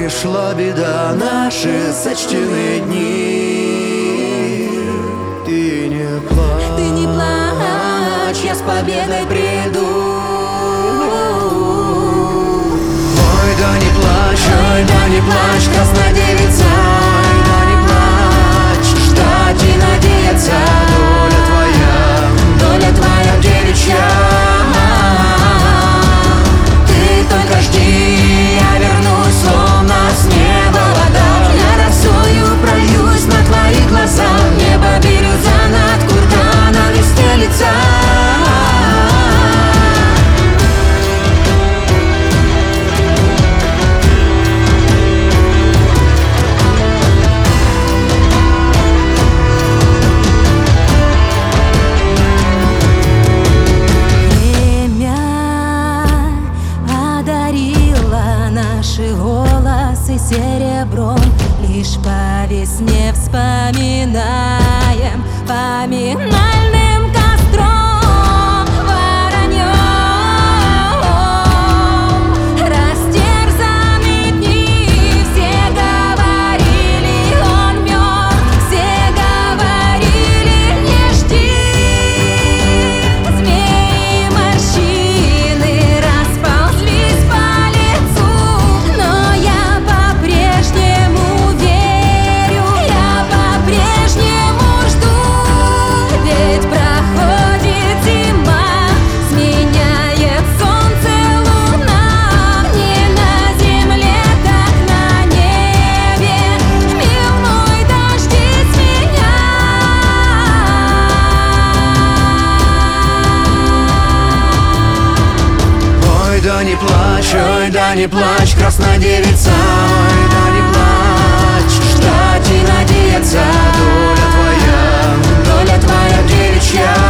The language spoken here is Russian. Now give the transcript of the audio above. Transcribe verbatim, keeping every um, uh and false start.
пришла беда, наши сочтены дни. Ты не плачь, ты не плачь, я с победой приду. Ой, да не плачь, ой, да не плачь, красная девица. Ой, да не плачь, ждать и надеяться. Доля твоя, доля твоя девичья. Ты только жди, я вернусь, словно с неба вода. Я росою прольюсь на твои глаза. Небо бирюза над курганами стелится. Наши волосы серебром, лишь по весне вспоминаем поминальным костром, вороньем. Растерзаны дни, все говорили, он мертв, все говорили, не жди. Змеи морщины расползлись по лицу. Да не плачь, ой, да не плачь, красная девица. Ой, да не плачь, ждать и надеяться. Доля твоя, доля твоя девичья.